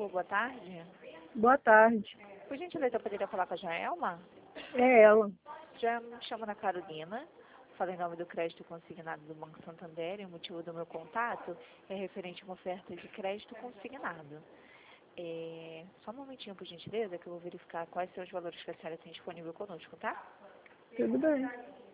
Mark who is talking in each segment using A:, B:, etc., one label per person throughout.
A: Alô, boa tarde.
B: Boa tarde.
A: Por gentileza, eu poderia falar com a Joelma?
B: É ela.
A: Joelma, me chamo Ana Carolina. Falo em nome do crédito consignado do Banco Santander e o motivo do meu contato é referente a uma oferta de crédito consignado. Só um momentinho, por gentileza, que eu vou verificar quais são os valores que a senhora tem disponível conosco, tá?
B: Tudo bem.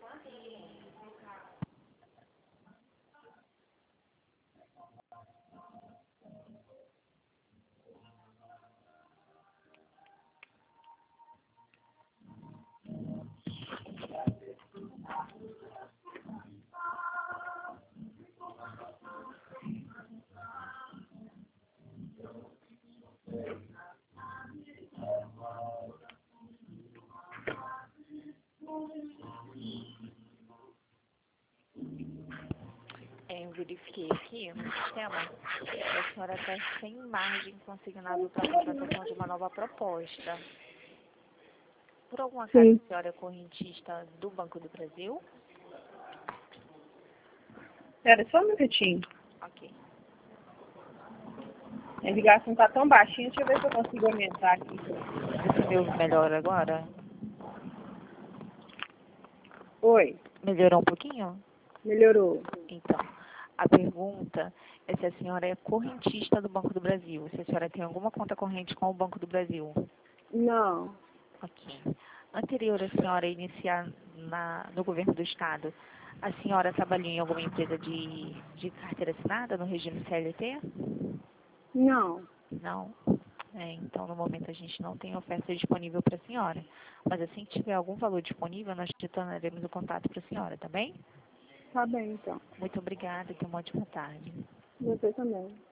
A: Eu verifiquei aqui no sistema que a senhora está sem margem consignada para a contratação de uma nova proposta. Por algum acaso,
B: Sim.
A: a senhora é correntista do Banco do Brasil?
B: Espera só um minutinho.
A: Ok.
B: A ligação tá tão baixinha, deixa eu ver se eu consigo aumentar aqui.
A: Você me ouve melhor agora?
B: Oi,
A: Melhorou um pouquinho?
B: melhorou.
A: Então, a pergunta é se a senhora é correntista do Banco do Brasil, se a senhora tem alguma conta corrente com o Banco do Brasil.
B: Não,
A: Ok. Anterior a senhora iniciar no governo do Estado, a senhora trabalhou em alguma empresa de carteira assinada no regime CLT?
B: não.
A: Não? Então, no momento, a gente não tem oferta disponível para a senhora. Mas assim que tiver algum valor disponível, nós retornaremos o contato para a senhora, tá bem?
B: Tá bem, então.
A: Muito obrigada e tenha uma ótima tarde.
B: Você também.